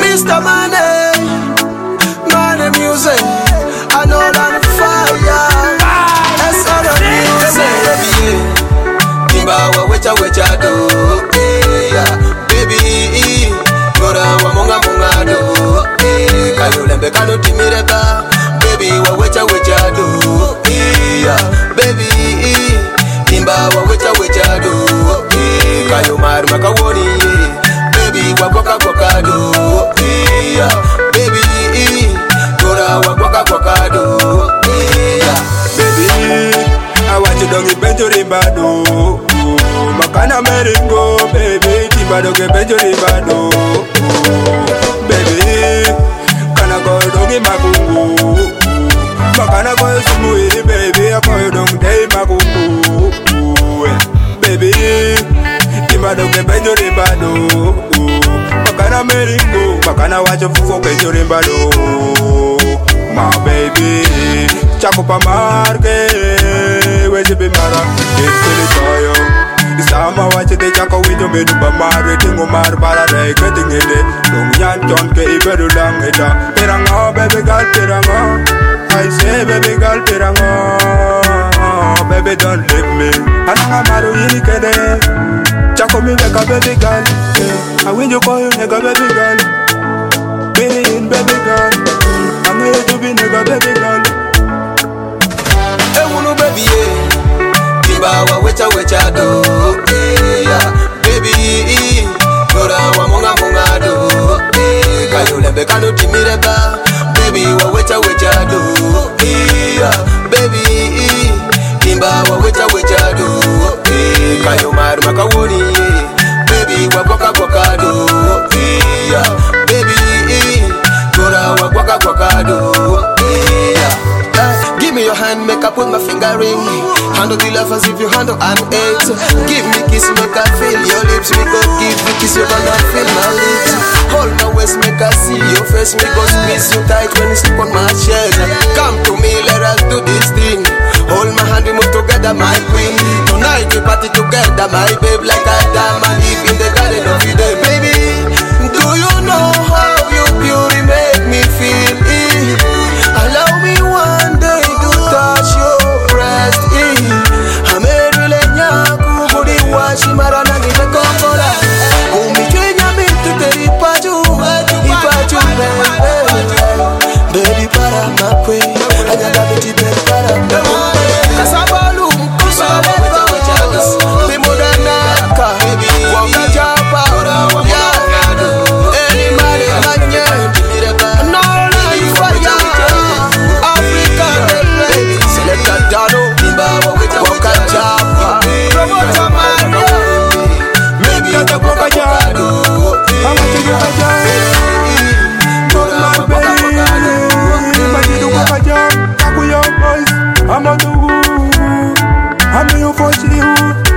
Mr. Money, Money Music, I know I'm fire. That's all the music. Timba wa wecha do, baby. Gora wa monga do, kayo lembe kano timireba, baby wa wecha do, baby. Timba wa wecha do, kayo mar makawoni, baby wa kwaka do, baby. Gora wa kwaka do, baby. I want you to get better bado, makana meringo, baby. Timba do get better bado, baby. Kana go dongi magungu, makana go sumui, baby. I go dong day magungu, baby. Timba do get better bado, makana meringo, makana watch you for better bado, my baby. Chaco pa marque, where's be mara? It's the toyo. This time I watch it, Chaco with you, made up a marre, tingo mar, para, getting it. Don't yan John K. Bedu lang it. Piranga, baby girl, piranga. I say, baby girl, piranga. Baby, don't leave me. Ananga maru yikede. Chaco me like a baby girl. I win you call you nigga, baby girl. Baby girl. I'm here to be nigga, baby girl. Baby, Timba wa wecha do, baby. Gora wa monga do, kayo lembe kano timireba, baby wa wecha do, baby. Timba wa wecha do, kayo mar makawoni, baby wa kwaka do, baby. Gora wa kwaka do. Give me your hand, make I put my finger ring. Handle the love as if you handle an eight. Give me kiss, make I feel your lips. We go give you kiss, you gonna feel my lips. Hold my waist, make I see your face. We go squeeze you tight when you sleep on my chest. Come to me, let us do this thing. Hold my hand, we move together, my queen. Tonight we party together, my babe, like a diamond. If in the garden of Eden, baby. Do you know how you beauty make me feel? Allow me one day to touch your breast. Amerule nyaku budi washi marana ni mekokola. Umikenya mintu teri paju, baby para makwe, anyaga biti baby para makwe. Kasabalu mkusole kojas, bimudanaka, wakajapa, any mali manye, anala ifaya. I'm on the woo, I'm your voice.